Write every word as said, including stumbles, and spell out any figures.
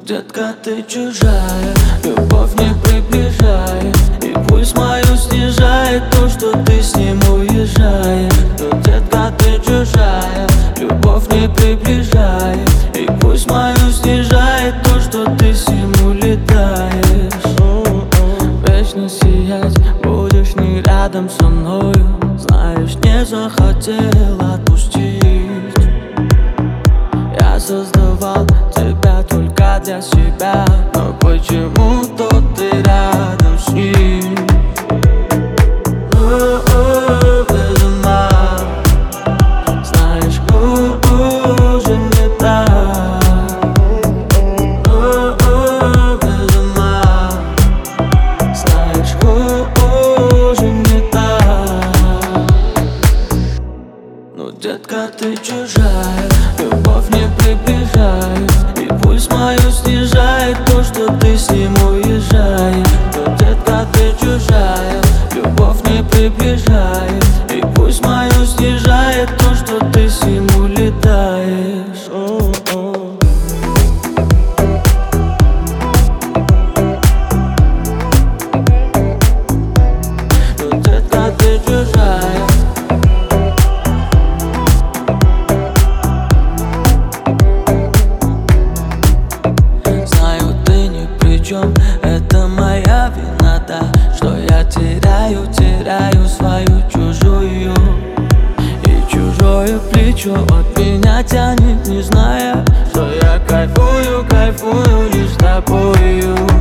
детка, ты чужая, любовь не приближает, и пульс мою снижает то, что ты с ним уезжаешь. Ну, детка, ты чужая, любовь не приближает, и пульс мою снижает то, что ты с ним улетаешь. Вечно сиять будешь не рядом со мною, знаешь, не захотел отпустить. Я создавал тебя только для себя, но почему-то ты рядом с ним. О-о, без ума, знаешь, уже не так. О-о, без ума, знаешь, уже не так. Ну, детка, ты чужая, любовь не приближает, и пульс мою снижает то, что ты с ним уезжаешь. Но, детка, ты чужая, любовь не приближает, и пульс мою снижает то, что ты с ним улетаешь. О-о. Ну, детка, ты чужая. Это моя вина, да, что я теряю, теряю свою чужую. И чужое плечо от меня тянет, не зная, что я кайфую, кайфую лишь тобою.